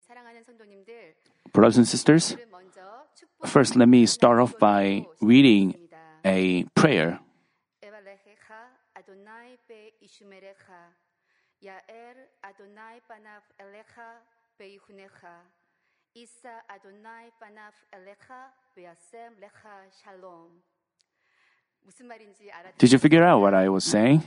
Brothers and sisters, first let me start off by reading a prayer. Did you figure out what I was saying?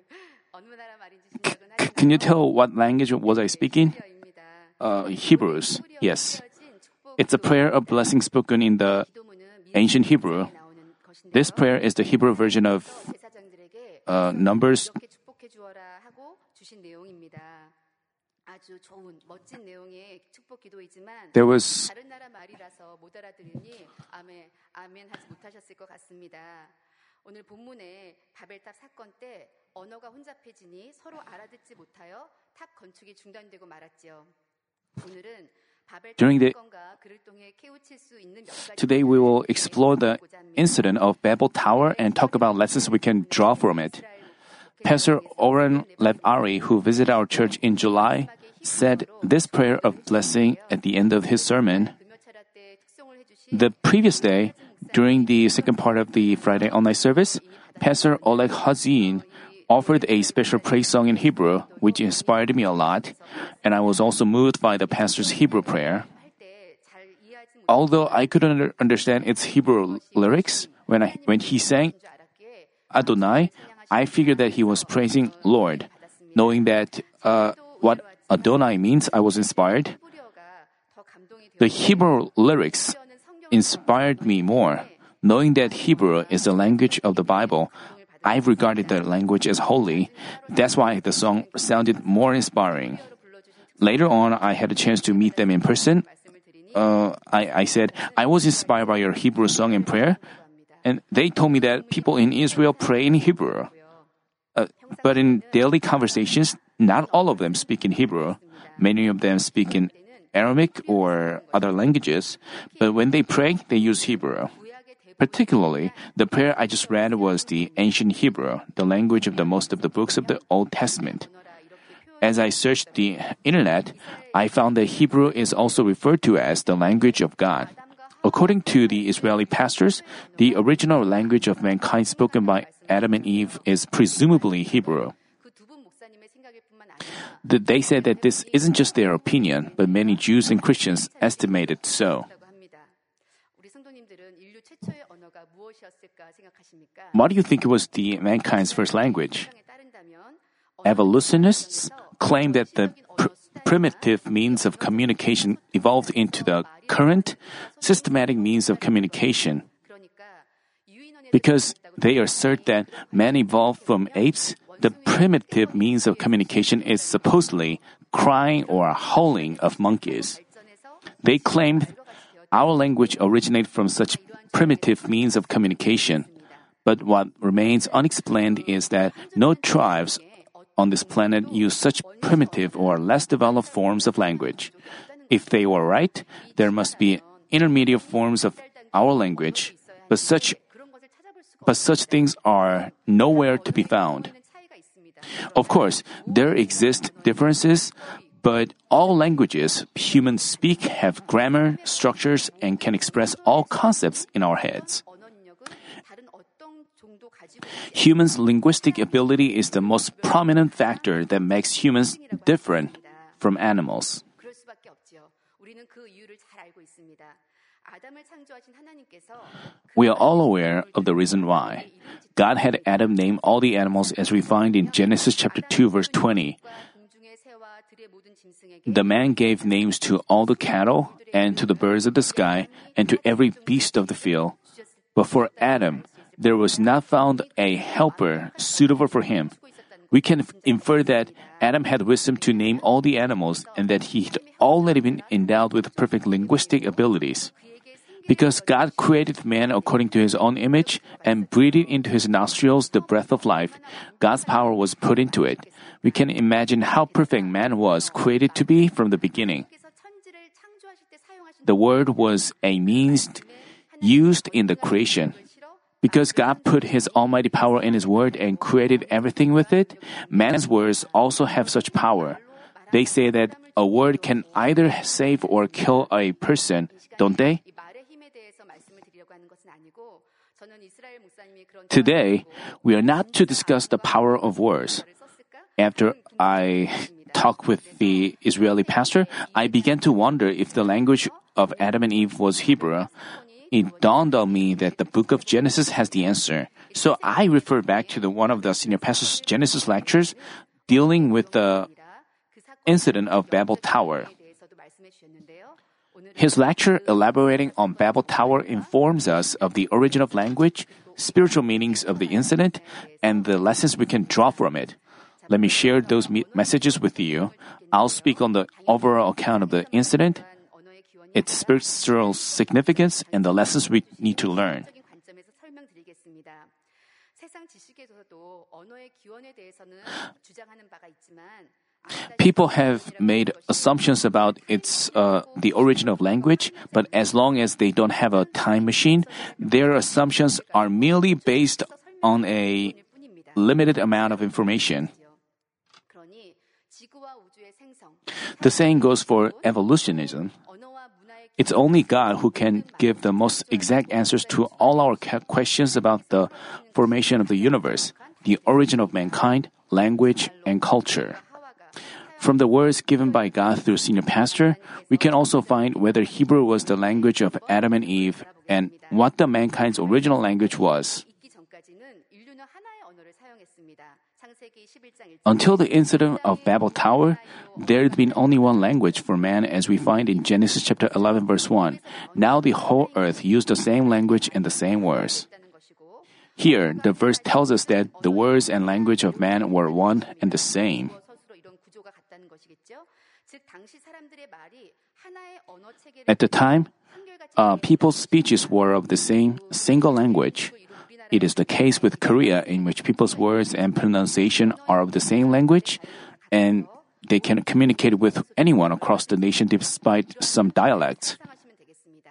Can you tell what language was I speaking? Hebrews, yes. It's a prayer of blessing spoken in the ancient Hebrew. This prayer is the Hebrew version of Numbers. There was 오늘 본문에 바벨탑 사건 때 언어가 혼잡해지니 서로 알아듣지 못하여 탑 건축이 중단되고 말았지요. 오늘은 During Today we will explore the incident of Babel Tower and talk about lessons we can draw from it. Pastor Oren Lev Ari, who visited our church in July, said this prayer of blessing at the end of his sermon. The previous day, during the second part of the Friday all-night service, Pastor Oleg Hazin offered a special praise song in Hebrew, which inspired me a lot, and I was also moved by the pastor's Hebrew prayer. Although I couldn't understand its Hebrew lyrics, when he sang Adonai, I figured that he was praising Lord. Knowing that what Adonai means, I was inspired. The Hebrew lyrics inspired me more. Knowing that Hebrew is the language of the Bible, I've regarded the language as holy. That's why the song sounded more inspiring. Later on, I had a chance to meet them in person. I said, I was inspired by your Hebrew song and prayer. And they told me that people in Israel pray in Hebrew. But in daily conversations, not all of them speak in Hebrew. Many of them speak in Aramaic or other languages. But when they pray, they use Hebrew. Particularly, the prayer I just read was the ancient Hebrew, the language of the most of the books of the Old Testament. As I searched the internet, I found that Hebrew is also referred to as the language of God. According to the Israeli pastors, the original language of mankind spoken by Adam and Eve is presumably Hebrew. They said that this isn't just their opinion, but many Jews and Christians estimate it so. What do you think was mankind's first language? Evolutionists claim that the primitive means of communication evolved into the current systematic means of communication. Because they assert that man evolved from apes, the primitive means of communication is supposedly crying or howling of monkeys. They claimed our language originated from such primitive means of communication. But what remains unexplained is that no tribes on this planet use such primitive or less developed forms of language. If they were right, there must be intermediate forms of our language, but such things are nowhere to be found. Of course, there exist differences, but all languages humans speak have grammar, structures, and can express all concepts in our heads. Humans' linguistic ability is the most prominent factor that makes humans different from animals. We are all aware of the reason why. God had Adam name all the animals as we find in Genesis chapter 2 verse 20. The man gave names to all the cattle and to the birds of the sky and to every beast of the field. But for Adam, there was not found a helper suitable for him. We can infer that Adam had wisdom to name all the animals and that he had already been endowed with perfect linguistic abilities. Because God created man according to his own image and breathed into his nostrils the breath of life, God's power was put into it. We can imagine how perfect man was created to be from the beginning. The word was a means used in the creation. Because God put His almighty power in His word and created everything with it, man's words also have such power. They say that a word can either save or kill a person, don't they? 이 말의 힘에 대해서 말씀을 드리려고 하는 것은 아니고 저는 이스라엘 목사님이 그런 Today, we are not to discuss the power of words. After I talked with the Israeli pastor, I began to wonder if the language of Adam and Eve was Hebrew. It dawned on me that the book of Genesis has the answer. So I referred back to one of the senior pastor's Genesis lectures dealing with the incident of Babel Tower. His lecture elaborating on Babel Tower informs us of the origin of language, spiritual meanings of the incident, and the lessons we can draw from it. Let me share those messages with you. I'll speak on the overall account of the incident, its spiritual significance, and the lessons we need to learn. 관점에서 설명드리겠습니다. 세상 지식에서도 언어의 기원에 대해서는 주장하는 바가 있지만 People have made assumptions about the origin of language, but as long as they don't have a time machine, their assumptions are merely based on a limited amount of information. 그러니 지구와 우주의 생성, The saying goes for evolutionism. 언어와 문화의 It's only God who can give the most exact answers to all our questions about the formation of the universe, the origin of mankind, language, and culture. From the words given by God through Senior Pastor, we can also find whether Hebrew was the language of Adam and Eve and what the mankind's original language was. 있기 전까지는 인류는 하나의 언어를 사용했습니다. 창세기 11장 1절 Until the incident of Babel Tower, there had been only one language for man as we find in Genesis chapter 11 verse 1. Now the whole earth used the same language and the same words. 있다는 것이고 Here, the verse tells us that the words and language of man were one and the same. 서술로 이런 구조가 같다는 것이겠죠. 즉 당시 사람들의 말이 하나의 언어 체계를 At the time, 한결같이 people's speeches were of the same single language. It is the case with Korea, in which people's words and pronunciation are of the same language, and they can communicate with anyone across the nation despite some dialects. 상상하시면 되겠습니다.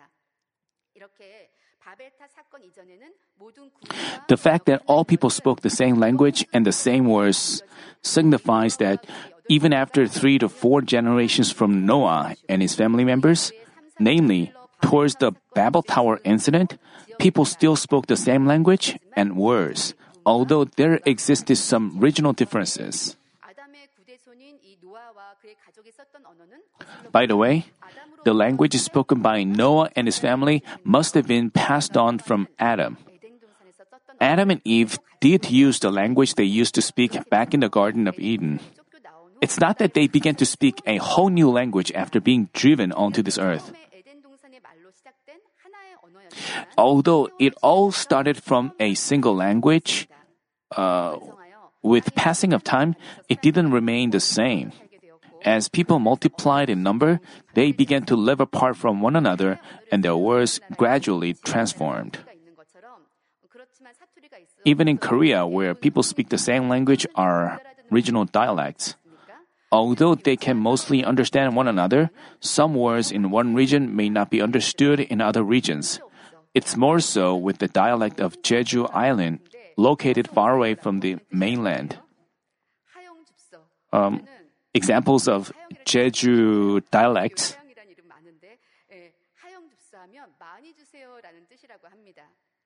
이렇게 바벨탑 사건 이전에는 모든 국가가 The fact that all people spoke the same language and the same words signifies that even after 3 to 4 generations from Noah and his family members, namely, towards the Babel Tower incident, people still spoke the same language and words, although there existed some regional differences. 아담의 구대손인 이 노아와 그의 가족이 썼던 언어는 거슬러 By the way, the language spoken by Noah and his family must have been passed on from Adam. 에덴 동산에서 썼던 Adam and Eve did use the language they used to speak back in the Garden of Eden. 쫓겨 나온 후 It's not that they began to speak a whole new language after being driven onto this earth. 처음에 에덴 동산의 말로 시작된 하나의 언어였지만 Although it all started from a single language, 완성하여 with passing of time, it didn't remain the same. 살게 되었고 As people multiplied in number, they began to live apart from one another, and their words gradually transformed. 사투리가 있는 것처럼 그렇지만 사투리가 있어 Even in Korea, where people speak the same language, are regional dialects. Although they can mostly understand one another, some words in one region may not be understood in other regions. It's more so with the dialect of Jeju Island, located far away from the mainland. 하영줍서 Examples of Jeju dialects. 하영이라는 이름 많은데 하영줍서 하면 많이 주세요라는 뜻이라고 합니다.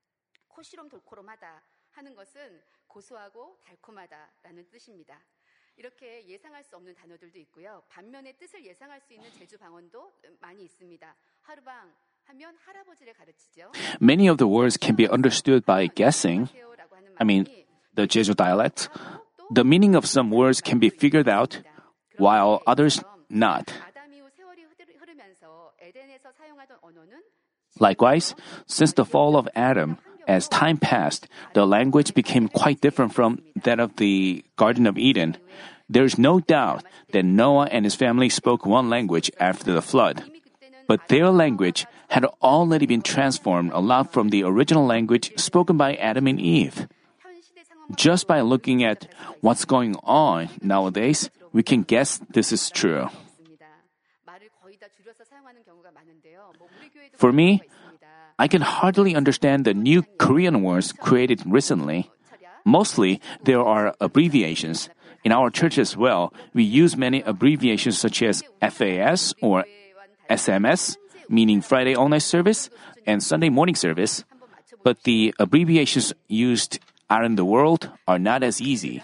코시롬 돌코롬하다 하는 것은 고소하고 달콤하다라는 뜻입니다. 이렇게 예상할 수 없는 단어들도 있고요. 반면에 뜻을 예상할 수 있는 제주 방언도 많이 있습니다. 하루방 하면 할아버지를 가르치죠. Many of the words can be understood by guessing. 세요라고 하는 I mean, 말이 the Jeju dialect. The meaning of some words can be figured out, while others not. 아담 이후 세월이 흐르면서 에덴에서 사용하던 언어는 Likewise, since the fall of Adam, as time passed, the language became quite different from that of the Garden of Eden. There's no doubt that Noah and his family spoke one language after the flood. But their language had already been transformed a lot from the original language spoken by Adam and Eve. 현 시대 상황 Just by looking at what's going on nowadays, we can guess this is true. 있습니다. 말을 거의 다 줄여서 사용하는 경우가 많은데요. 우리 교회도 For me, 그런 경우가 있습니다. I can hardly understand the new Korean words created recently. 철야 Mostly, there are abbreviations. In our church as well, we use many abbreviations such as FAS or SMS, meaning Friday all-night service, and Sunday morning service. But the abbreviations used out in the world are not as easy.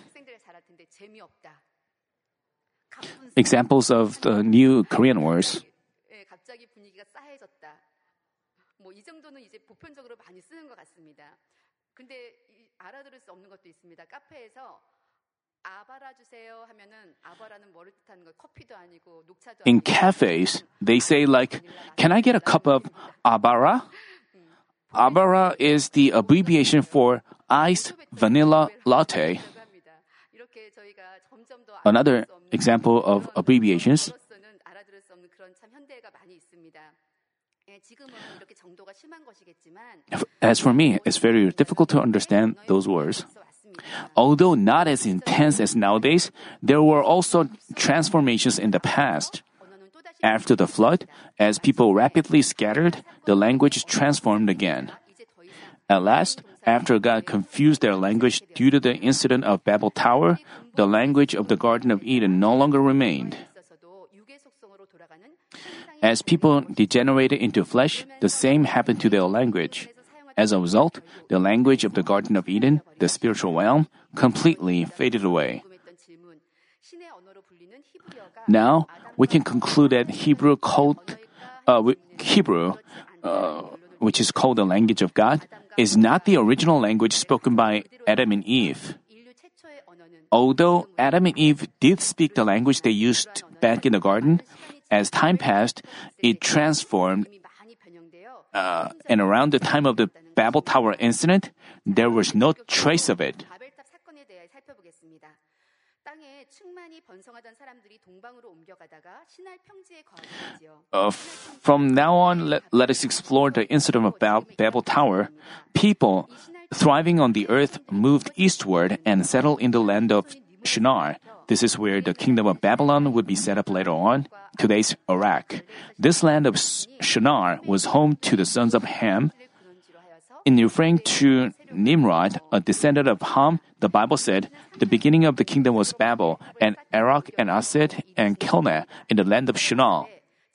Examples of the new Korean words. 갑자기 분위기가 싸해졌다. 이 정도는 이제 보편적으로 많이 쓰는 것 같습니다. 근데 알아들을 수 없는 것도 있습니다. 카페에서 아바라 주세요 하면은 아바라는 뭐를 뜻하는 거 커피도 아니고 녹차도 In cafes, they say like, "Can I get a cup of abara?" Abara is the abbreviation for iced vanilla latte. 이렇게 저희가 점점 더 Another example of abbreviations. 알아들을 수 없는 그런 참 현대가 많이 있습니다. 지금은 이렇게 정도가 심한 것이겠지만 As for me, it's very difficult to understand those words. Although not as intense as nowadays, there were also transformations in the past. After the flood, as people rapidly scattered, the language transformed again. At last, after God confused their language due to the incident of Babel Tower, the language of the Garden of Eden no longer remained. As people degenerated into flesh, the same happened to their language. As a result, the language of the Garden of Eden, the spiritual realm, completely faded away. Now, we can conclude that Hebrew, which is called the language of God, is not the original language spoken by Adam and Eve. Although Adam and Eve did speak the language they used back in the garden, as time passed, it transformed, and around the time of the Babel Tower incident, there was no trace of it. From now on, let us explore the incident of Babel Tower. People thriving on the earth moved eastward and settled in the land of Shinar. This is where the kingdom of Babylon would be set up later on, today's Iraq. This land of Shinar was home to the sons of Ham. In referring to Nimrod, a descendant of Ham, the Bible said, the beginning of the kingdom was Babel, and Erech, and Asad, and Kelneh in the land of Shinar.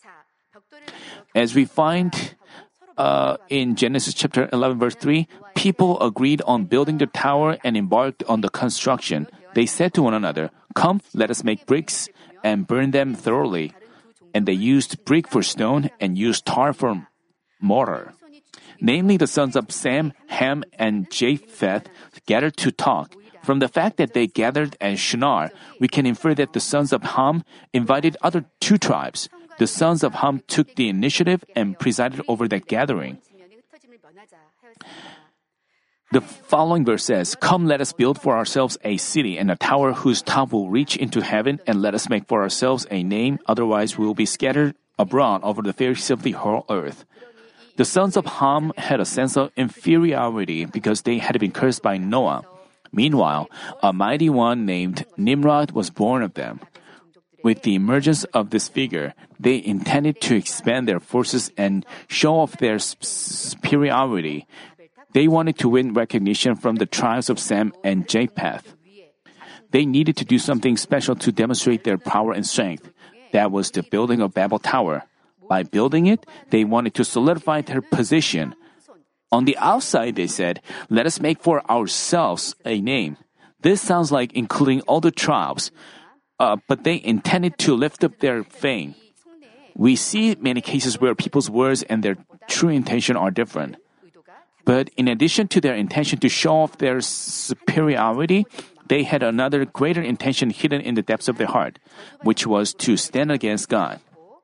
As we find in Genesis chapter 11, verse 3, people agreed on building the tower and embarked on the construction. They said to one another, "Come, let us make bricks and burn them thoroughly." And they used brick for stone and used tar for mortar. Namely, the sons of Sam, Ham, and Japheth gathered to talk. From the fact that they gathered at Shinar, we can infer that the sons of Ham invited other two tribes. The sons of Ham took the initiative and presided over that gathering. The following verse says, "Come, let us build for ourselves a city and a tower whose top will reach into heaven, and let us make for ourselves a name, otherwise we will be scattered abroad over the face of the whole earth." The sons of Ham had a sense of inferiority because they had been cursed by Noah. Meanwhile, a mighty one named Nimrod was born of them. With the emergence of this figure, they intended to expand their forces and show off their superiority. They wanted to win recognition from the tribes of Sam and Japheth. They needed to do something special to demonstrate their power and strength. That was the building of Babel Tower. By building it, they wanted to solidify their position. On the outside, they said, "Let us make for ourselves a name." This sounds like including all the tribes, but they intended to lift up their fame. We see many cases where people's words and their true intention are different. But in addition to their intention to show off their superiority, they had another greater intention hidden in the depths of their heart, which was to stand against God.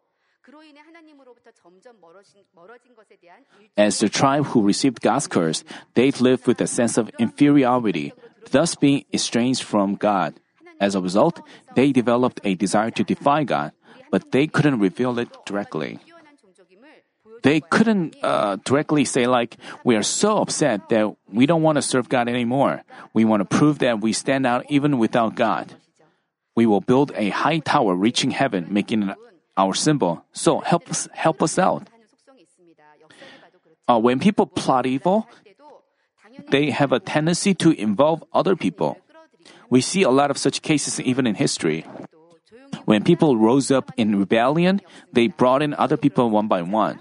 As the tribe who received God's curse, they lived with a sense of inferiority, thus being estranged from God. As a result, they developed a desire to defy God, but they couldn't reveal it directly. They couldn't directly say like, "We are so upset that we don't want to serve God anymore. We want to prove that we stand out even without God. We will build a high tower reaching heaven, making it our symbol. So help us out." When people plot evil, they have a tendency to involve other people. We see a lot of such cases even in history. When people rose up in rebellion, they brought in other people one by one.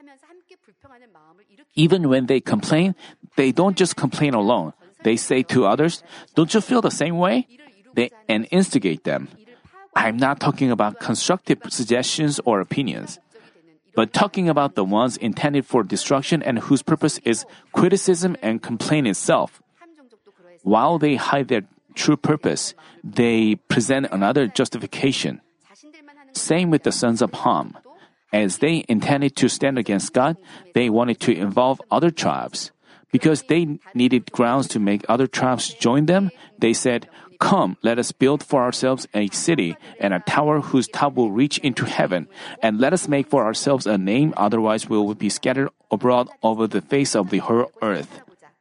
Even when they complain, they don't just complain alone. They say to others, "Don't you feel the same way?" And instigate them. I'm not talking about constructive suggestions or opinions, but talking about the ones intended for destruction and whose purpose is criticism and complaint itself. While they hide their true purpose, they present another justification. Same with the sons of Ham. As they intended to stand against God, they wanted to involve other tribes. Because they needed grounds to make other tribes join them, they said, "Come, let us build for ourselves a city and a tower whose top will reach into heaven, and let us make for ourselves a name, otherwise we will be scattered abroad over the face of the whole earth."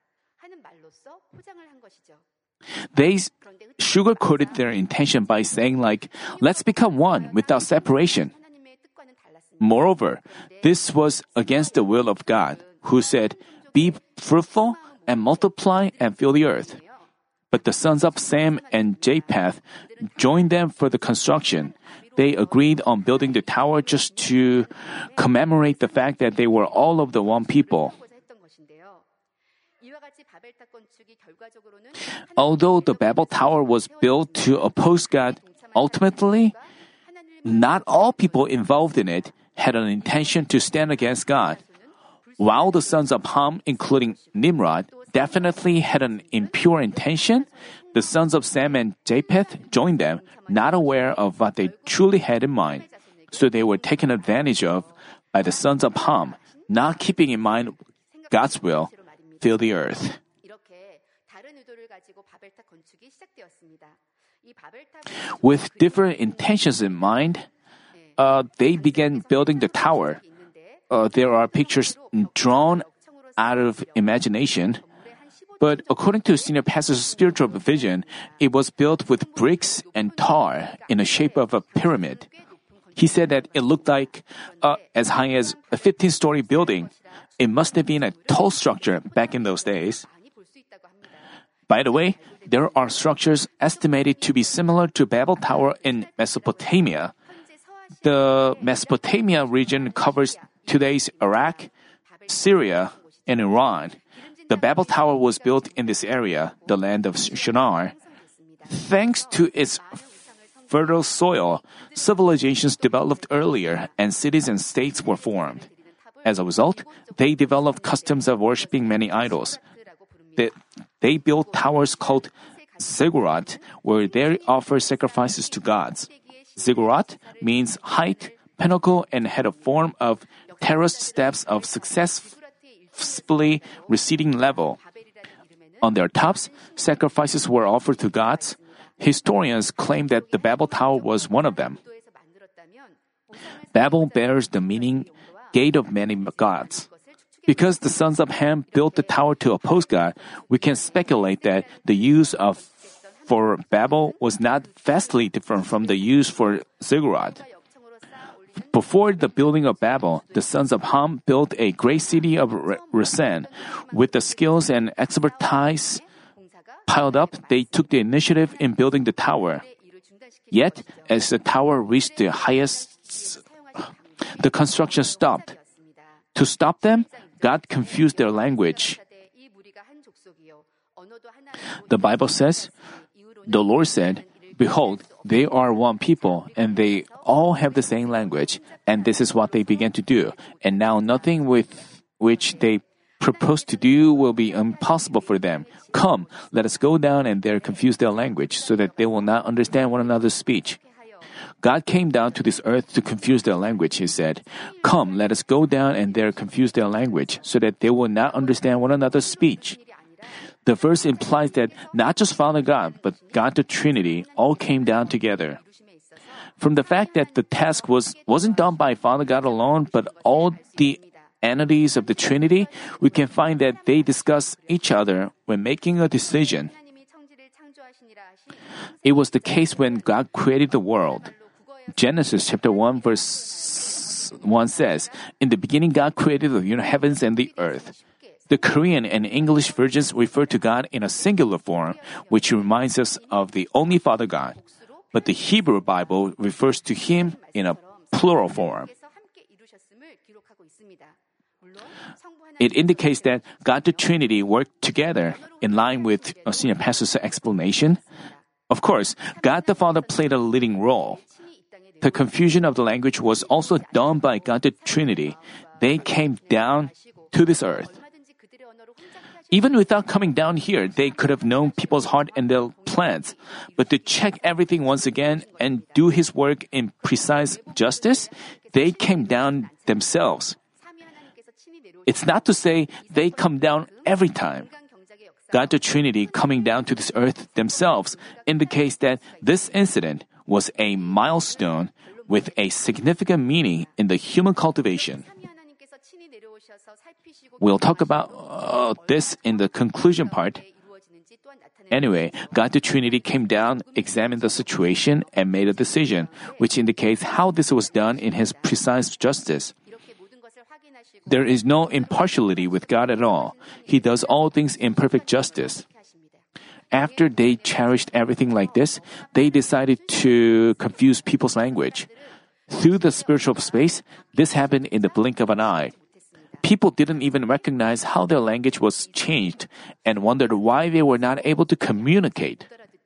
They sugarcoated their intention by saying "Let's become one without separation." Moreover, this was against the will of God, who said, "Be fruitful and multiply and fill the earth." But the sons of Sam and Japheth joined them for the construction. They agreed on building the tower just to commemorate the fact that they were all of the one people. Although the Babel Tower was built to oppose God, ultimately, not all people involved in it had an intention to stand against God. While the sons of Ham, including Nimrod, definitely had an impure intention, the sons of Sam and Japheth joined them, not aware of what they truly had in mind. So they were taken advantage of by the sons of Ham, not keeping in mind God's will, fill the earth. With different intentions in mind, they began building the tower. There are pictures drawn out of imagination. But according to Senior Pastor's spiritual vision, it was built with bricks and tar in the shape of a pyramid. He said that it looked like as high as a 15-story building. It must have been a tall structure back in those days. By the way, there are structures estimated to be similar to Babel Tower in Mesopotamia. The Mesopotamia region covers today's Iraq, Syria, and Iran. The Babel Tower was built in this area, the land of Shinar. Thanks to its fertile soil, civilizations developed earlier and cities and states were formed. As a result, they developed customs of worshipping many idols. They built towers called ziggurat, where they offer sacrifices to gods. Ziggurat means height, pinnacle, and had a form of terraced steps of successfully receding level. On their tops, sacrifices were offered to gods. Historians claim that the Babel Tower was one of them. Babel bears the meaning gate of many gods. Because the sons of Ham built the tower to oppose God, we can speculate that the use for Babel was not vastly different from the use for ziggurat. Before the building of Babel, the sons of Ham built a great city of Resen. With the skills and expertise piled up, they took the initiative in building the tower. Yet, as the tower reached the highest, the construction stopped. To stop them, God confused their language. The Bible says, "The Lord said, Behold, they are one people, and they all have the same language, and this is what they began to do. And now nothing with which they propose to do will be impossible for them. Come, let us go down and there confuse their language, so that they will not understand one another's speech." God came down to this earth to confuse their language, he said. "Come, let us go down and there confuse their language, so that they will not understand one another's speech." The verse implies that not just Father God, but God the Trinity all came down together. From the fact that the task wasn't done by Father God alone, but all the entities of the Trinity, we can find that they discuss each other when making a decision. It was the case when God created the world. Genesis chapter 1 verse 1 says, "In the beginning God created the heavens and the earth." The Korean and English versions refer to God in a singular form, which reminds us of the only Father God. But the Hebrew Bible refers to Him in a plural form. It indicates that God the Trinity worked together in line with Senior Pastor's explanation. Of course, God the Father played a leading role. The confusion of the language was also done by God the Trinity. They came down to this earth. Even without coming down here, they could have known people's heart and their plans. But to check everything once again and do His work in precise justice, they came down themselves. It's not to say they come down every time. God the Trinity coming down to this earth themselves indicates that this incident was a milestone with a significant meaning in the human cultivation. We'll talk about this in the conclusion part. Anyway, God the Trinity came down, examined the situation, and made a decision, which indicates how this was done in His precise justice. There is no impartiality with God at all. He does all things in perfect justice. After they cherished everything like this, they decided to confuse people's language. Through the spiritual space, this happened in the blink of an eye. People didn't even recognize how their language was changed and wondered why they were not able to communicate.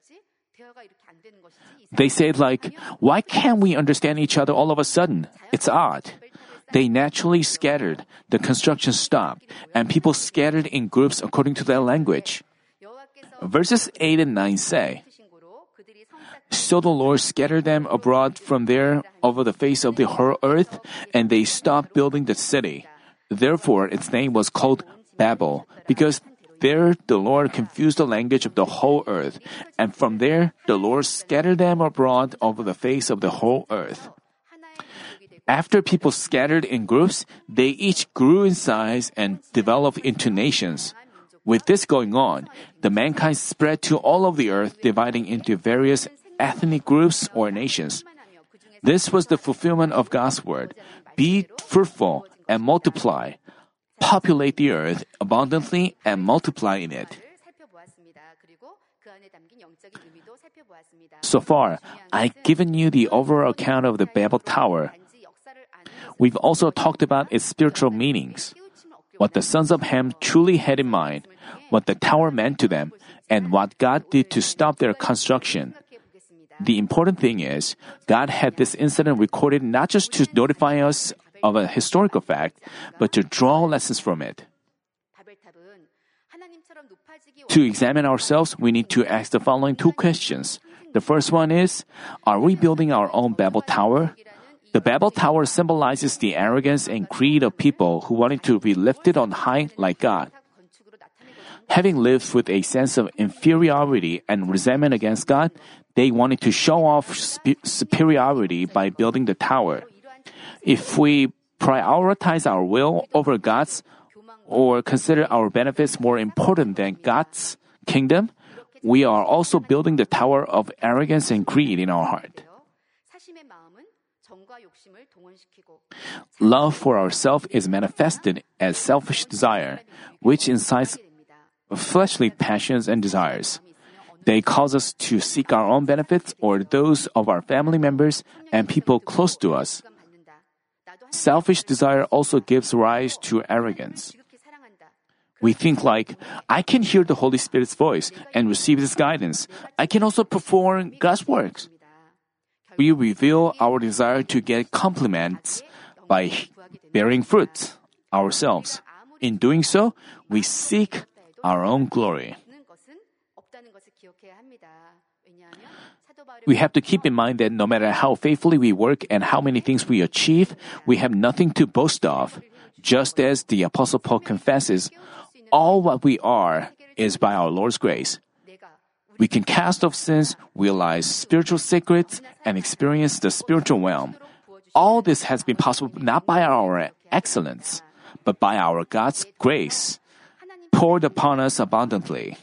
They said why can't we understand each other all of a sudden? It's odd. They naturally scattered, the construction stopped, and people scattered in groups according to their language. Verses 8 and 9 say, "So the Lord scattered them abroad from there over the face of the whole earth, and they stopped building the city. Therefore its name was called Babel, because there the Lord confused the language of the whole earth, and from there the Lord scattered them abroad over the face of the whole earth." After people scattered in groups, they each grew in size and developed into nations. With this going on, the mankind spread to all of the earth, dividing into various ethnic groups or nations. This was the fulfillment of God's word. Be fruitful and multiply. Populate the earth abundantly and multiply in it. So far, I've given you the overall account of the Babel Tower. We've also talked about its spiritual meanings, what the sons of Ham truly had in mind, what the tower meant to them, and what God did to stop their construction. The important thing is, God had this incident recorded not just to notify us of a historical fact, but to draw lessons from it. To examine ourselves, we need to ask the following two questions. The first one is, are we building our own Babel Tower? The Babel Tower symbolizes the arrogance and greed of people who wanted to be lifted on high like God. Having lived with a sense of inferiority and resentment against God, they wanted to show off superiority by building the tower. If we prioritize our will over God's, or consider our benefits more important than God's kingdom, we are also building the tower of arrogance and greed in our heart. Love for ourselves is manifested as selfish desire, which incites fleshly passions and desires. They cause us to seek our own benefits or those of our family members and people close to us. Selfish desire also gives rise to arrogance. We think I can hear the Holy Spirit's voice and receive His guidance. I can also perform God's works. We reveal our desire to get compliments by bearing fruit ourselves. In doing so, we seek our own glory. We have to keep in mind that no matter how faithfully we work and how many things we achieve, we have nothing to boast of. Just as the Apostle Paul confesses, all what we are is by our Lord's grace. We can cast off sins, realize spiritual secrets, and experience the spiritual realm. All this has been possible not by our excellence, but by our God's grace, poured upon us abundantly.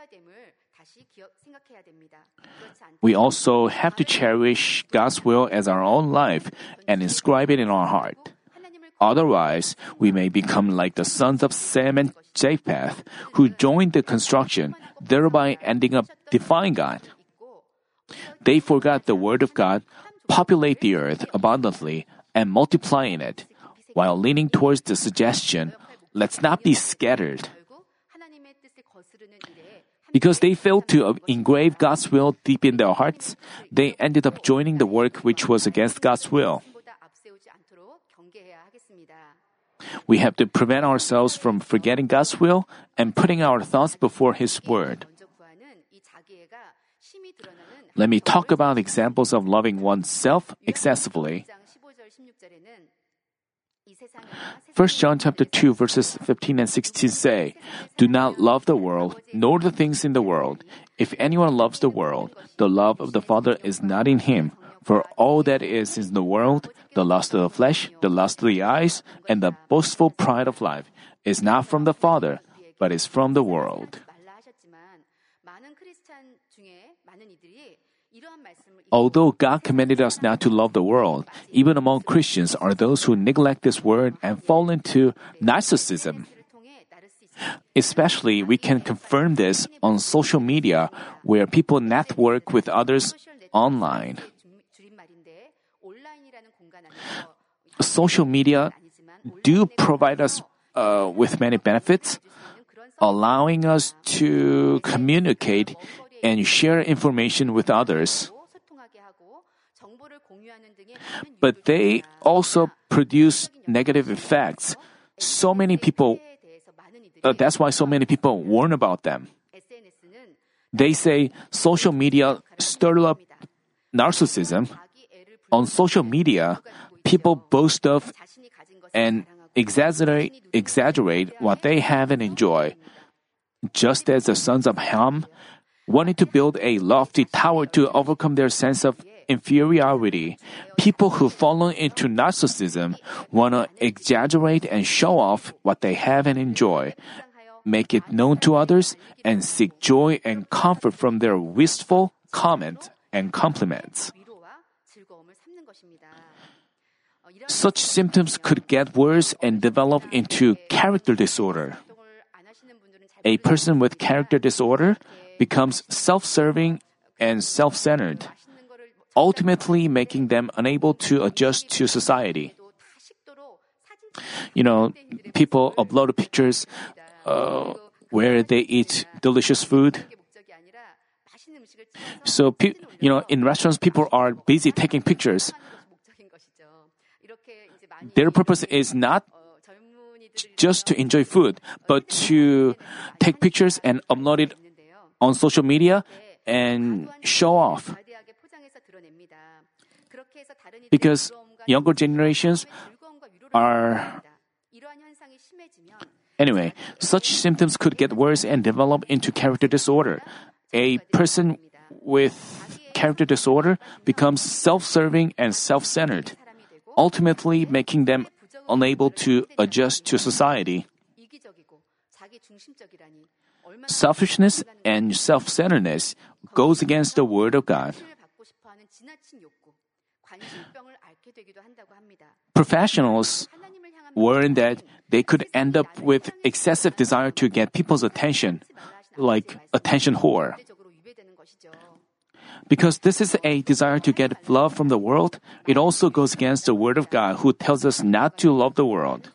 We also have to cherish God's will as our own life and inscribe it in our heart. Otherwise, we may become like the sons of Sam and Japheth, who joined the construction, thereby ending up defying God. They forgot the word of God, populate the earth abundantly, and multiply in it, while leaning towards the suggestion, let's not be scattered. Because they failed to engrave God's will deep in their hearts, they ended up joining the work which was against God's will. We have to prevent ourselves from forgetting God's will and putting our thoughts before His word. Let me talk about examples of loving oneself excessively. 1 John chapter 2 verses 15 and 16 say, "Do not love the world, nor the things in the world. If anyone loves the world, the love of the Father is not in him. For all that is in the world, the lust of the flesh, the lust of the eyes, and the boastful pride of life, is not from the Father, but is from the world." Although God commanded us not to love the world, even among Christians are those who neglect this word and fall into narcissism. Especially, we can confirm this on social media, where people network with others online. Social media do provide us with many benefits, allowing us to communicate and share information with others. But they also produce negative effects. That's why so many people warn about them. They say social media stir up narcissism. On social media, people boast of and exaggerate what they have and enjoy. Just as the sons of Ham wanted to build a lofty tower to overcome their sense of inferiority, people who fall into narcissism want to exaggerate and show off what they have and enjoy, make it known to others, and seek joy and comfort from their wistful comments and compliments. Such symptoms could get worse and develop into character disorder. A person with character disorder becomes self-serving and self-centered, ultimately making them unable to adjust to society. People upload pictures where they eat delicious food. So, in restaurants, people are busy taking pictures. Their purpose is not just to enjoy food, but to take pictures and upload it on social media and show off. Because younger generations are... Anyway, such symptoms could get worse and develop into character disorder. A person with character disorder becomes self-serving and self-centered, ultimately making them unable to adjust to society. Selfishness and self-centeredness goes against the Word of God. Professionals warn that they could end up with excessive desire to get people's attention, like attention whore. Because this is a desire to get love from the world, it also goes against the Word of God, who tells us not to love the world.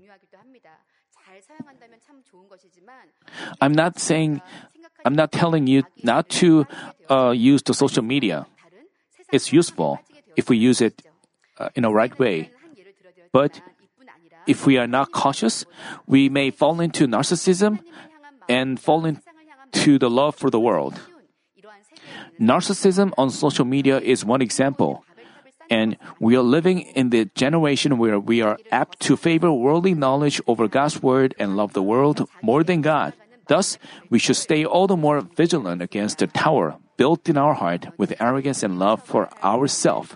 I'm not telling you not to use the social media. It's useful if we use it in a right way. But if we are not cautious, we may fall into narcissism and fall into the love for the world. Narcissism on social media is one example. And we are living in the generation where we are apt to favor worldly knowledge over God's word and love the world more than God. Thus, we should stay all the more vigilant against the tower built in our heart with arrogance and love for ourselves.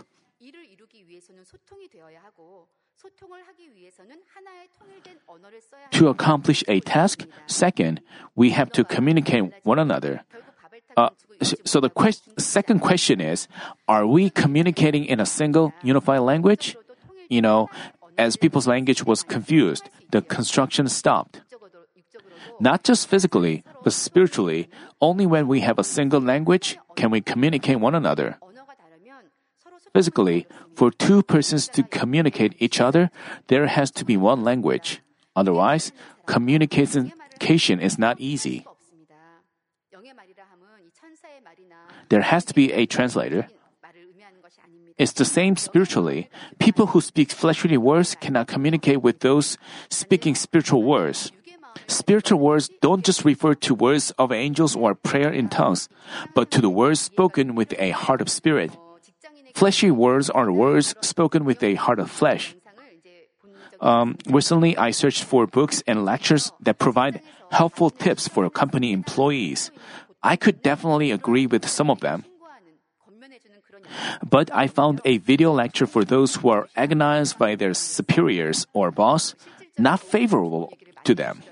To accomplish a task, second, we have to communicate one another. So the second question is, are we communicating in a single unified language? as people's language was confused, the construction stopped. Not just physically, but spiritually, only when we have a single language can we communicate one another. Physically, for two persons to communicate each other, there has to be one language. Otherwise, communication is not easy. There has to be a translator. It's the same spiritually. People who speak fleshly words cannot communicate with those speaking spiritual words. Spiritual words don't just refer to words of angels or prayer in tongues, but to the words spoken with a heart of spirit. Fleshy words are words spoken with a heart of flesh. Recently, I searched for books and lectures that provide helpful tips for company employees. I could definitely agree with some of them. But I found a video lecture for those who are agonized by their superiors or boss not favorable to them.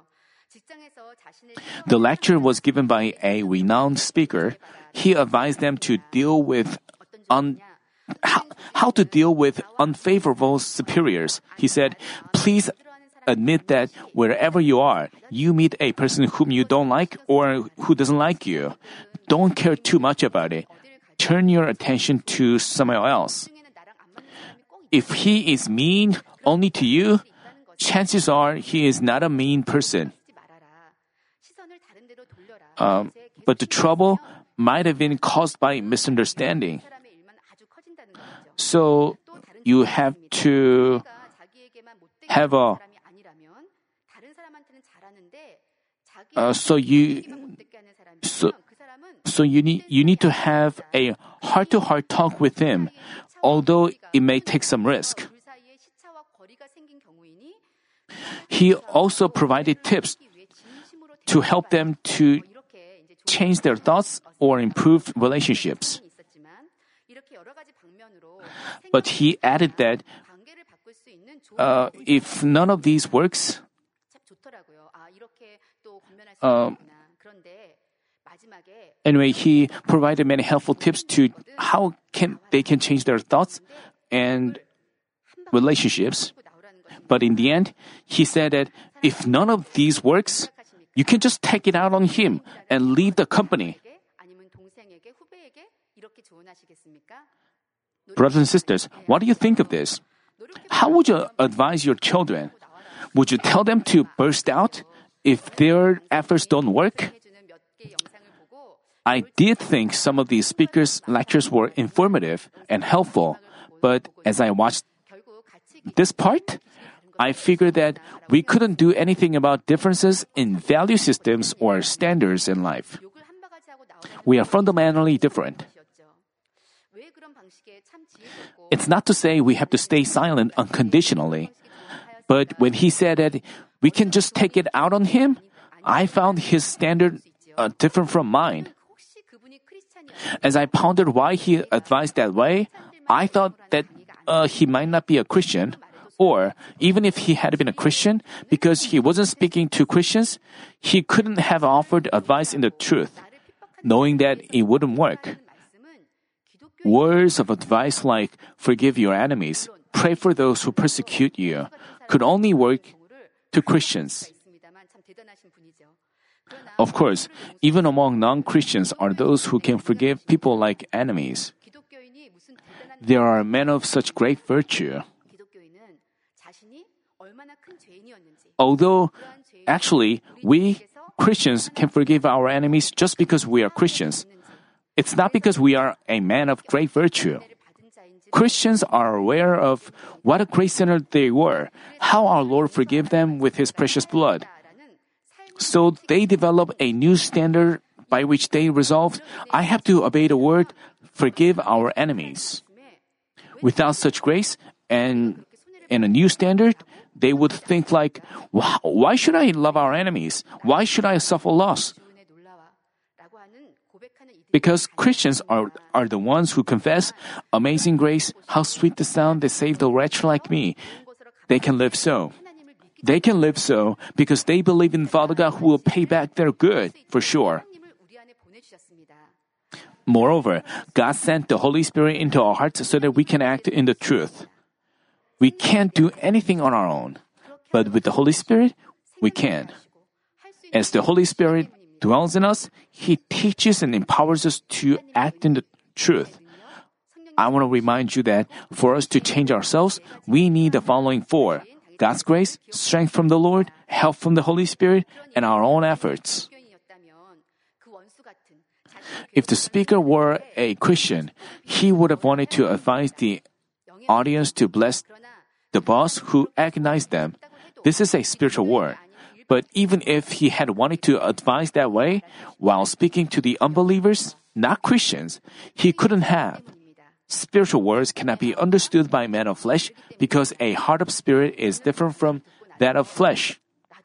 The lecture was given by a renowned speaker. He advised them to deal with how to deal with unfavorable superiors. He said, please admit that wherever you are, you meet a person whom you don't like or who doesn't like you. Don't care too much about it. Turn your attention to somewhere else. If he is mean only to you, chances are he is not a mean person. But the trouble might have been caused by misunderstanding. So you have to have a So you need to have a heart-to-heart talk with him, although it may take some risk. He also provided tips to help them to change their thoughts or improve relationships. But he added that if none of these works, anyway, he provided many helpful tips to how they can change their thoughts and relationships. But in the end, he said that if none of these works, you can just take it out on him and leave the company. Brothers and sisters, what do you think of this? How would you advise your children? Would you tell them to burst out if their efforts don't work? I did think some of these speakers' lectures were informative and helpful, but as I watched this part, I figured that we couldn't do anything about differences in value systems or standards in life. We are fundamentally different. It's not to say we have to stay silent unconditionally, but when he said that we can just take it out on him, I found his standard different from mine. As I pondered why he advised that way, I thought that he might not be a Christian, or even if he had been a Christian, because he wasn't speaking to Christians, he couldn't have offered advice in the truth, knowing that it wouldn't work. Words of advice like, forgive your enemies, pray for those who persecute you, could only work to Christians. Of course, even among non-Christians are those who can forgive people like enemies. There are men of such great virtue. Although, actually, we Christians can forgive our enemies just because we are Christians. It's not because we are a man of great virtue. Christians are aware of what a great sinner they were, how our Lord forgave them with His precious blood. So they develop a new standard by which they resolved, I have to obey the word, forgive our enemies. Without such grace and a new standard, they would think like, why should I love our enemies? Why should I suffer loss? Because Christians are the ones who confess, amazing grace, how sweet the sound that saved a wretch like me. They can live so. They can live so because they believe in Father God who will pay back their good, for sure. Moreover, God sent the Holy Spirit into our hearts so that we can act in the truth. We can't do anything on our own. But with the Holy Spirit, we can. As the Holy Spirit dwells in us, He teaches and empowers us to act in the truth. I want to remind you that for us to change ourselves, we need the following four: God's grace, strength from the Lord, help from the Holy Spirit, and our own efforts. If the speaker were a Christian, he would have wanted to advise the audience to bless the boss who agonized them. This is a spiritual word. But even if he had wanted to advise that way, while speaking to the unbelievers, not Christians, he couldn't have. Spiritual words cannot be understood by men of flesh because a heart of spirit is different from that of flesh.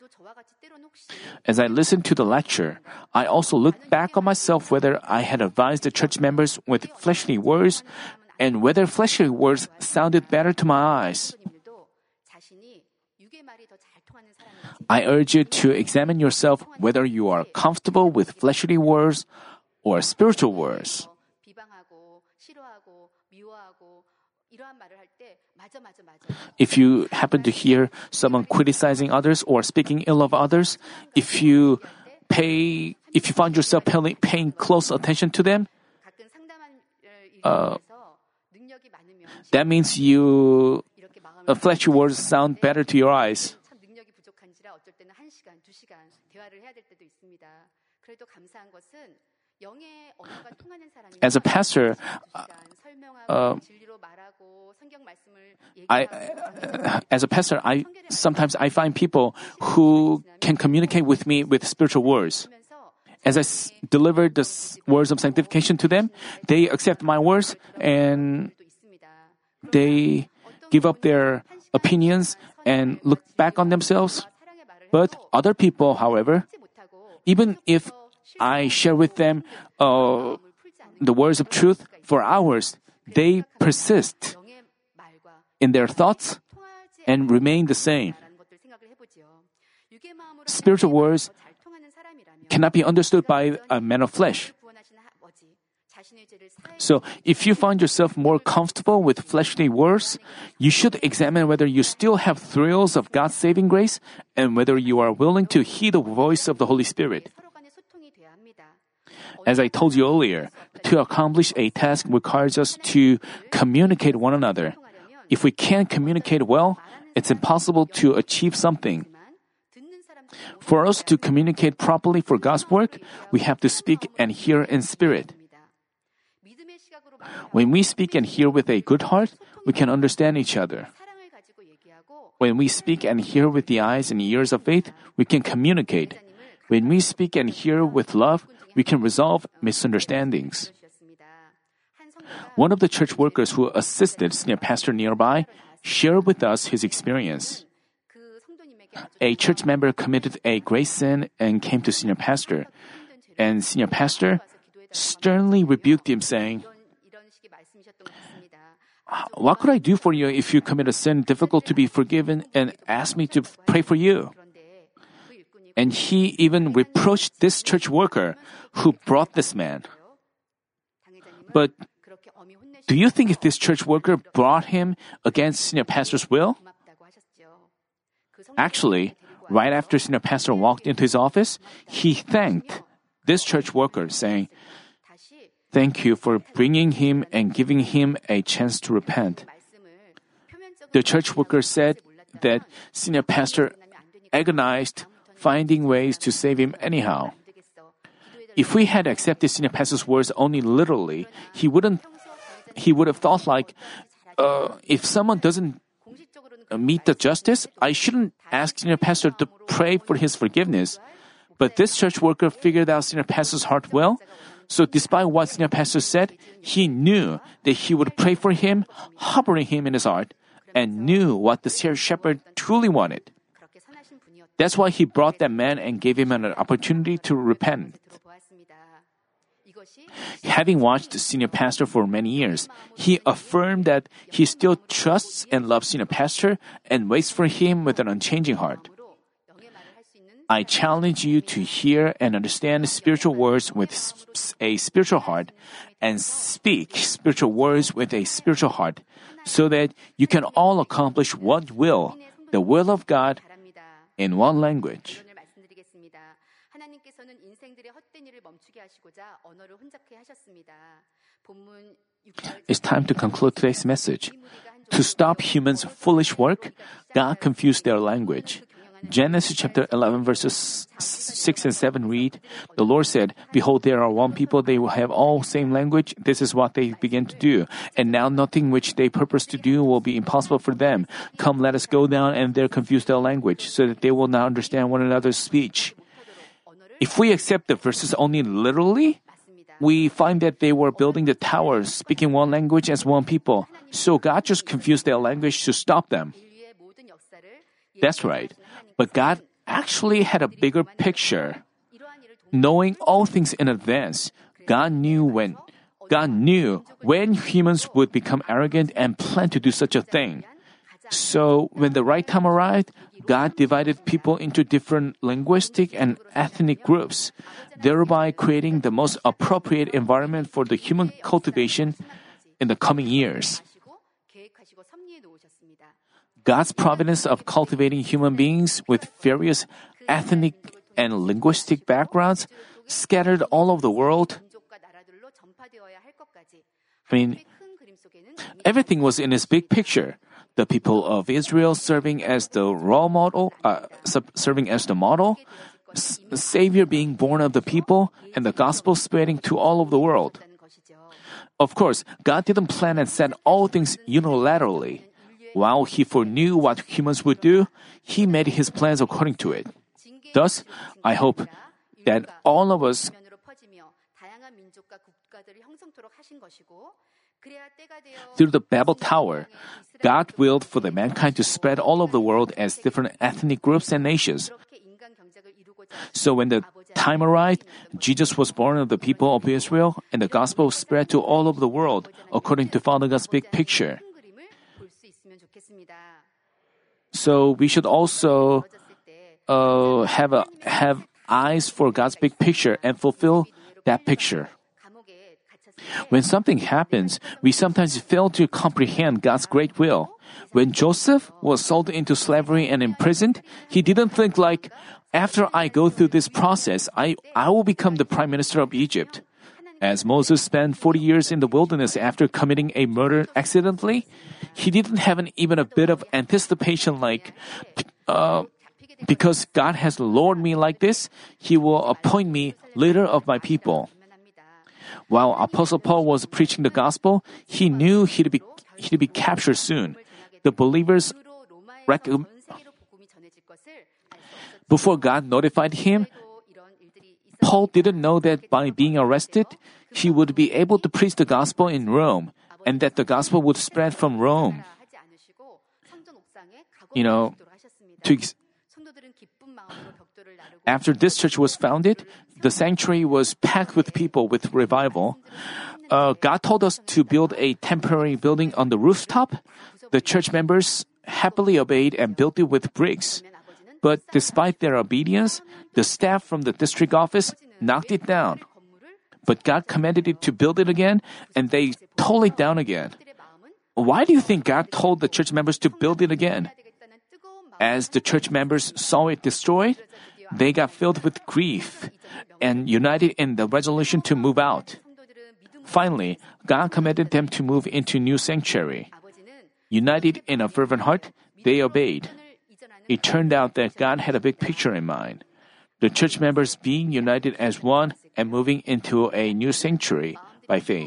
As I listened to the lecture, I also looked back on myself whether I had advised the church members with fleshly words and whether fleshly words sounded better to my eyes. I urge you to examine yourself whether you are comfortable with fleshly words or spiritual words. If you happen to hear someone criticizing others or speaking ill of others, if you find yourself paying close attention to them, that means fleshly words sound better to your eyes. As a pastor, I sometimes find people who can communicate with me with spiritual words. As I deliver the words of sanctification to them, they accept my words and they give up their opinions and look back on themselves. But other people, however, even if I share with them the words of truth for hours, they persist in their thoughts and remain the same. Spiritual words cannot be understood by a man of flesh. So, if you find yourself more comfortable with fleshly words, you should examine whether you still have thrills of God's saving grace and whether you are willing to heed the voice of the Holy Spirit. As I told you earlier, to accomplish a task requires us to communicate one another. If we can't communicate well, it's impossible to achieve something. For us to communicate properly for God's work, we have to speak and hear in spirit. When we speak and hear with a good heart, we can understand each other. When we speak and hear with the eyes and ears of faith, we can communicate. When we speak and hear with love, we can resolve misunderstandings. One of the church workers who assisted senior pastor nearby shared with us his experience. A church member committed a grave sin and came to senior pastor, and senior pastor sternly rebuked him, saying, "What could I do for you if you commit a sin difficult to be forgiven and ask me to pray for you?" And he even reproached this church worker who brought this man. But do you think if this church worker brought him against senior pastor's will? Actually, right after senior pastor walked into his office, he thanked this church worker, saying, "Thank you for bringing him and giving him a chance to repent." The church worker said that senior pastor agonized, finding ways to save him anyhow. If we had accepted senior pastor's words only literally, he would have thought like, if someone doesn't meet the justice, I shouldn't ask senior pastor to pray for his forgiveness. But this church worker figured out senior pastor's heart well, so despite what senior pastor said, he knew that he would pray for him, harboring him in his heart, and knew what the shepherd truly wanted. That's why he brought that man and gave him an opportunity to repent. Having watched the senior pastor for many years, he affirmed that he still trusts and loves senior pastor and waits for him with an unchanging heart. I challenge you to hear and understand spiritual words with a spiritual heart and speak spiritual words with a spiritual heart so that you can all accomplish the will of God, in one language. 결론을 말씀드리겠습니다. 하나님께서는 인생들의 헛된 일을 멈추게 하시고자 언어를 혼잡케 하셨습니다. 본문 6절 It's time to conclude today's message. To stop humans' foolish work, God confused their language. Genesis chapter 11 verses 6 and 7 read, "The Lord said, Behold, there are one people, they will have all same language. This is what they begin to do. And now nothing which they purpose to do will be impossible for them. Come, let us go down and there confuse their language, so that they will not understand one another's speech." If we accept the verses only literally, we find that they were building the towers, speaking one language as one people. So God just confused their language to stop them. That's right. But God actually had a bigger picture. Knowing all things in advance, God knew when humans would become arrogant and plan to do such a thing. So when the right time arrived, God divided people into different linguistic and ethnic groups, thereby creating the most appropriate environment for the human cultivation in the coming years. God's providence of cultivating human beings with various ethnic and linguistic backgrounds scattered all over the world. Everything was in his big picture. The people of Israel serving as the model, Savior being born of the people, and the gospel spreading to all of the world. Of course, God didn't plan and set all things unilaterally. While He foreknew what humans would do, He made His plans according to it. Thus, I hope that all of us through the Babel Tower, God willed for the mankind to spread all over the world as different ethnic groups and nations. So when the time arrived, Jesus was born of the people of Israel, and the gospel spread to all over the world according to Father God's big picture. So we should also have eyes for God's big picture and fulfill that picture. When something happens, we sometimes fail to comprehend God's great will. When Joseph was sold into slavery and imprisoned, he didn't think like, after I go through this process, I will become the prime minister of Egypt. As Moses spent 40 years in the wilderness after committing a murder accidentally, he didn't have even a bit of anticipation like, because God has lowered me like this, He will appoint me leader of my people. While Apostle Paul was preaching the gospel, he knew he'd be captured soon. The believers before God notified him, Paul didn't know that by being arrested, he would be able to preach the gospel in Rome, and that the gospel would spread from Rome. After this church was founded, the sanctuary was packed with people with revival. God told us to build a temporary building on the rooftop. The church members happily obeyed and built it with bricks. But despite their obedience, the staff from the district office knocked it down. But God commanded it to build it again, and they tore it down again. Why do you think God told the church members to build it again? As the church members saw it destroyed, they got filled with grief and united in the resolution to move out. Finally, God commanded them to move into new sanctuary. United in a fervent heart, they obeyed. It turned out that God had a big picture in mind. The church members being united as one and moving into a new sanctuary by faith.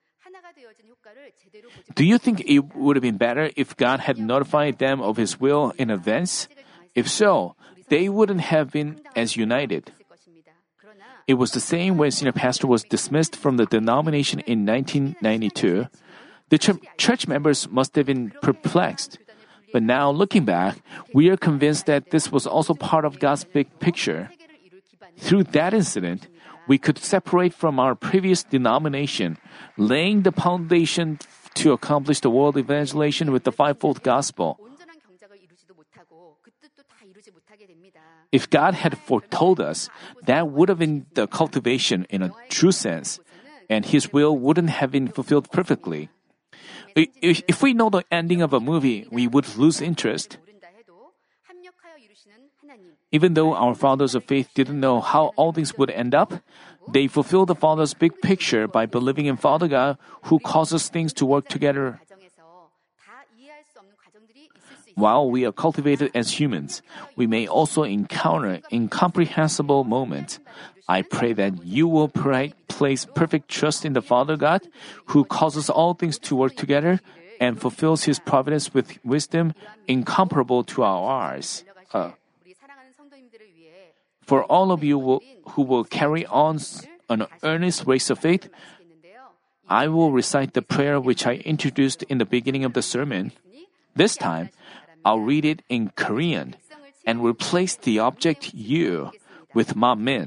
Do you think it would have been better if God had notified them of His will in advance? If so, they wouldn't have been as united. It was the same when senior pastor was dismissed from the denomination in 1992. The church members must have been perplexed. But now, looking back, we are convinced that this was also part of God's big picture. Through that incident, we could separate from our previous denomination, laying the foundation to accomplish the world evangelization with the fivefold gospel. If God had foretold us, that would have been the cultivation in a true sense, and His will wouldn't have been fulfilled perfectly. If we know the ending of a movie, we would lose interest. Even though our fathers of faith didn't know how all things would end up, they fulfilled the Father's big picture by believing in Father God, who causes things to work together. While we are cultivated as humans, we may also encounter incomprehensible moments. I pray that you will place perfect trust in the Father God, who causes all things to work together and fulfills His providence with wisdom incomparable to our eyes. For all of you who will carry on an earnest race of faith, I will recite the prayer which I introduced in the beginning of the sermon. This time, I'll read it in Korean and replace the object you with 만민.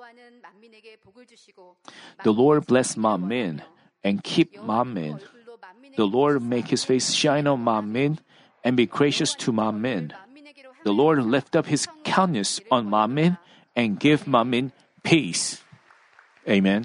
The Lord bless 만민 and keep 만민. The Lord make His face shine on 만민 and be gracious to 만민. The Lord lift up His countenance on 만민 and give 만민 peace. Amen.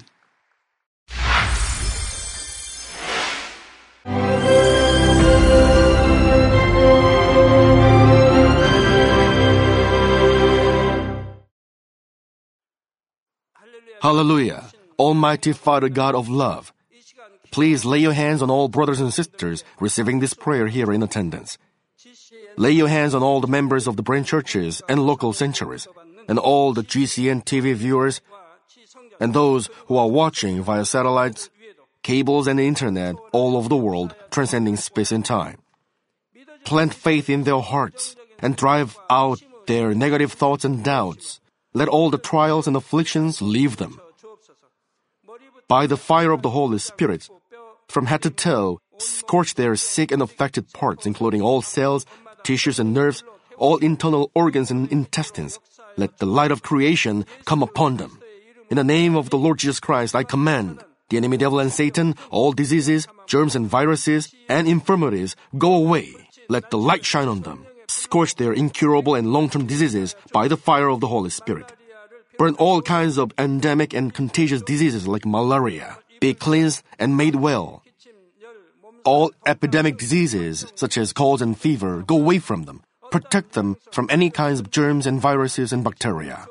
Hallelujah! Almighty Father God of love, please lay your hands on all brothers and sisters receiving this prayer here in attendance. Lay your hands on all the members of the branch churches and local sanctuaries, and all the GCN TV viewers, and those who are watching via satellites, cables, and the internet all over the world, transcending space and time. Plant faith in their hearts and drive out their negative thoughts and doubts. Let all the trials and afflictions leave them. By the fire of the Holy Spirit, from head to toe, scorch their sick and affected parts, including all cells, tissues and nerves, all internal organs and intestines. Let the light of creation come upon them. In the name of the Lord Jesus Christ, I command the enemy devil and Satan, all diseases, germs and viruses, and infirmities, go away. Let the light shine on them. Scorch their incurable and long-term diseases by the fire of the Holy Spirit. Burn all kinds of endemic and contagious diseases like malaria. Be cleansed and made well. All epidemic diseases, such as colds and fever, go away from them. Protect them from any kinds of germs and viruses and bacteria.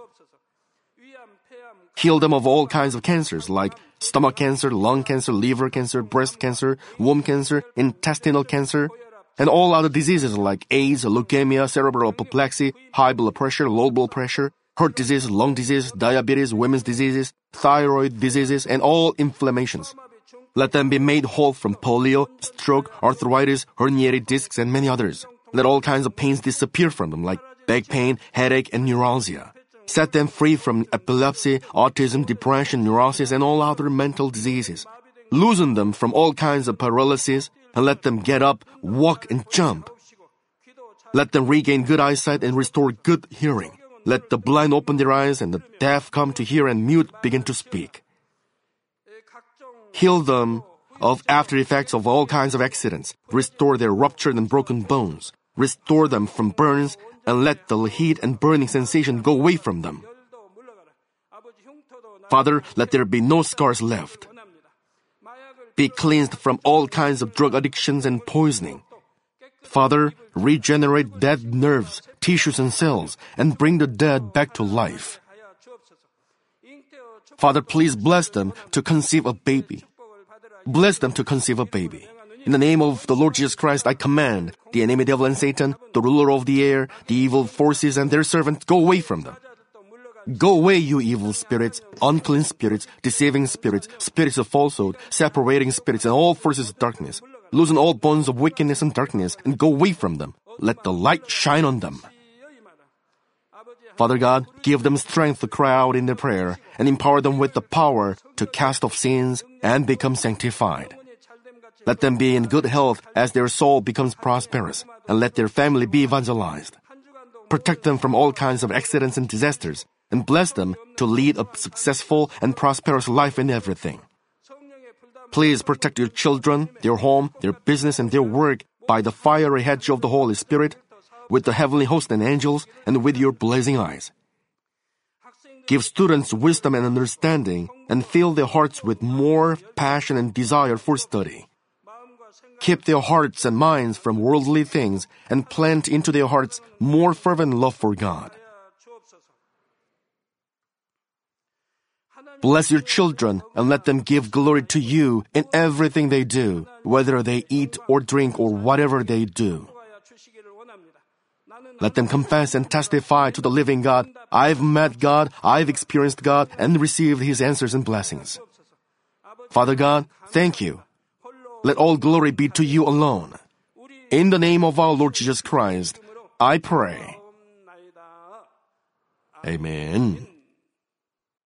Heal them of all kinds of cancers like stomach cancer, lung cancer, liver cancer, breast cancer, womb cancer, intestinal cancer, and all other diseases like AIDS, leukemia, cerebral apoplexy, high blood pressure, low blood pressure, heart disease, lung disease, diabetes, women's diseases, thyroid diseases, and all inflammations. Let them be made whole from polio, stroke, arthritis, herniated discs, and many others. Let all kinds of pains disappear from them like back pain, headache, and neuralgia. Set them free from epilepsy, autism, depression, neurosis, and all other mental diseases. Loosen them from all kinds of paralysis, and let them get up, walk, and jump. Let them regain good eyesight and restore good hearing. Let the blind open their eyes and the deaf come to hear and mute begin to speak. Heal them of after effects of all kinds of accidents. Restore their ruptured and broken bones. Restore them from burns and let the heat and burning sensation go away from them. Father, let there be no scars left. Be cleansed from all kinds of drug addictions and poisoning. Father, regenerate dead nerves, tissues, and cells, and bring the dead back to life. Father, please bless them to conceive a baby. Bless them to conceive a baby. In the name of the Lord Jesus Christ, I command the enemy devil and Satan, the ruler of the air, the evil forces, and their servants, go away from them. Go away, you evil spirits, unclean spirits, deceiving spirits, spirits of falsehood, separating spirits, and all forces of darkness. Loosen all bonds of wickedness and darkness, and go away from them. Let the light shine on them. Father God, give them strength to cry out in their prayer, and empower them with the power to cast off sins and become sanctified. Let them be in good health as their soul becomes prosperous, and let their family be evangelized. Protect them from all kinds of accidents and disasters, and bless them to lead a successful and prosperous life in everything. Please protect your children, their home, their business, and their work by the fiery hedge of the Holy Spirit, with the heavenly host and angels, and with your blazing eyes. Give students wisdom and understanding, and fill their hearts with more passion and desire for study. Keep their hearts and minds from worldly things and plant into their hearts more fervent love for God. Bless your children and let them give glory to you in everything they do, whether they eat or drink or whatever they do. Let them confess and testify to the living God, I've met God, I've experienced God, and received His answers and blessings. Father God, thank you. Let all glory be to you alone. In the name of our Lord Jesus Christ, I pray. Amen.